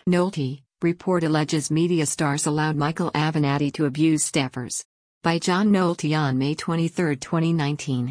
Nolte, report alleges media stars allowed Michael Avenatti to abuse staffers. By John Nolte on May 23, 2019.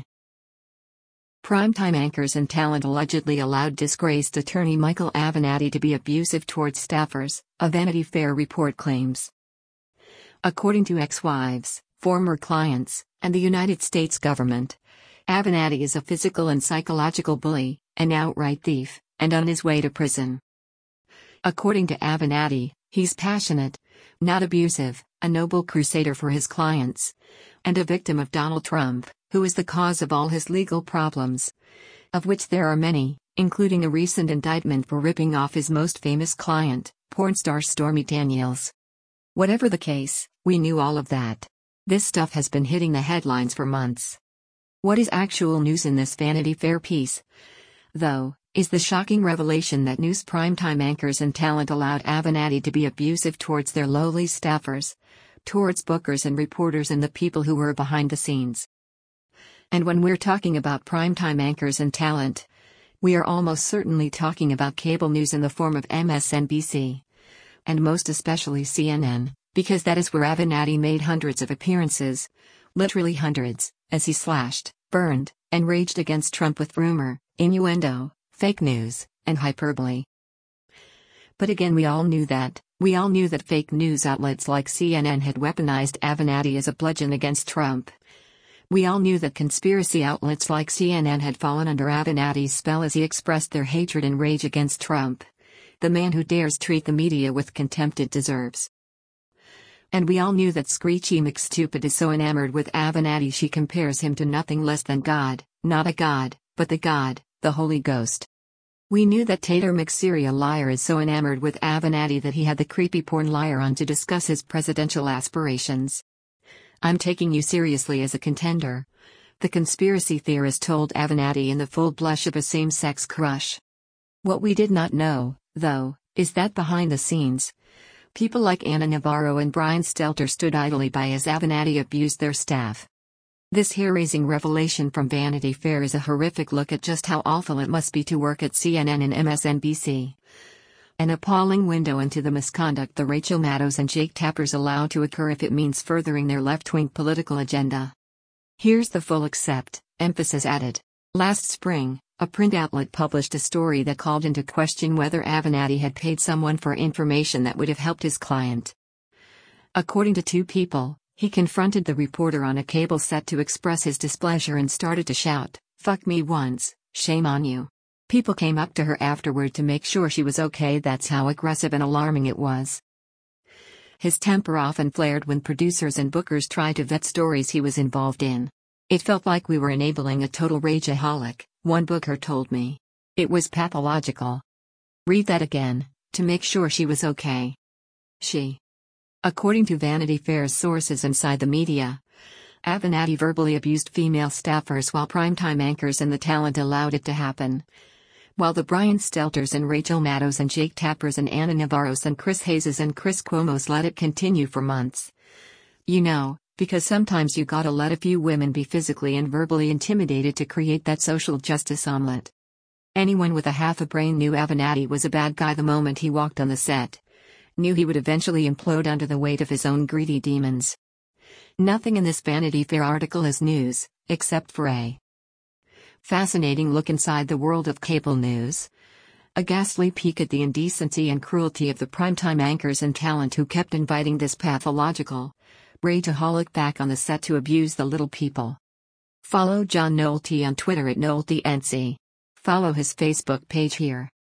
Primetime anchors and talent allegedly allowed disgraced attorney Michael Avenatti to be abusive towards staffers, a Vanity Fair report claims. According to ex-wives, former clients, and the United States government, Avenatti is a physical and psychological bully, an outright thief, and on his way to prison. According to Avenatti, he's passionate, not abusive, a noble crusader for his clients, and a victim of Donald Trump, who is the cause of all his legal problems, of which there are many, including a recent indictment for ripping off his most famous client, porn star Stormy Daniels. Whatever the case, we knew all of that. This stuff has been hitting the headlines for months. What is actual news in this Vanity Fair piece, though, is the shocking revelation that news primetime anchors and talent allowed Avenatti to be abusive towards their lowly staffers, towards bookers and reporters and the people who were behind the scenes. And when we're talking about primetime anchors and talent, we are almost certainly talking about cable news in the form of MSNBC. And most especially CNN, because that is where Avenatti made hundreds of appearances, literally hundreds, as he slashed, burned, and raged against Trump with rumor, innuendo, fake news, and hyperbole. But again, we all knew that fake news outlets like CNN had weaponized Avenatti as a bludgeon against Trump. We all knew that conspiracy outlets like CNN had fallen under Avenatti's spell as he expressed their hatred and rage against Trump. The man who dares treat the media with contempt it deserves. And we all knew that Screechy McStupid is so enamored with Avenatti she compares him to nothing less than God, not a god, but the Holy Ghost. We knew that Tater McSerial Liar is so enamored with Avenatti that he had the creepy porn liar on to discuss his presidential aspirations. I'm taking you seriously as a contender. The conspiracy theorist told Avenatti in the full blush of a same-sex crush. What we did not know, though, is that behind the scenes, people like Ana Navarro and Brian Stelter stood idly by as Avenatti abused their staff. This hair-raising revelation from Vanity Fair is a horrific look at just how awful it must be to work at CNN and MSNBC. An appalling window into the misconduct the Rachel Maddows and Jake Tappers allow to occur if it means furthering their left-wing political agenda. Here's the full emphasis added. Last spring, a print outlet published a story that called into question whether Avenatti had paid someone for information that would have helped his client. According to two people, he confronted the reporter on a cable set to express his displeasure and started to shout, "Fuck me once, shame on you." People came up to her afterward to make sure she was okay. That's how aggressive and alarming it was. His temper often flared when producers and bookers tried to vet stories he was involved in. It felt like we were enabling a total rageaholic, one booker told me. It was pathological. Read that again, to make sure she was okay. According to Vanity Fair's sources inside the media, Avenatti verbally abused female staffers while primetime anchors and the talent allowed it to happen. While the Brian Stelters and Rachel Maddows and Jake Tappers and Ana Navarros and Chris Hayes and Chris Cuomo's let it continue for months. You know, because sometimes you gotta let a few women be physically and verbally intimidated to create that social justice omelet. Anyone with a half a brain knew Avenatti was a bad guy the moment he walked on the set. Knew he would eventually implode under the weight of his own greedy demons. Nothing in this Vanity Fair article is news, except for a fascinating look inside the world of cable news. A ghastly peek at the indecency and cruelty of the primetime anchors and talent who kept inviting this pathological rageaholic back on the set to abuse the little people. Follow John Nolte on Twitter at NolteNC. Follow his Facebook page here.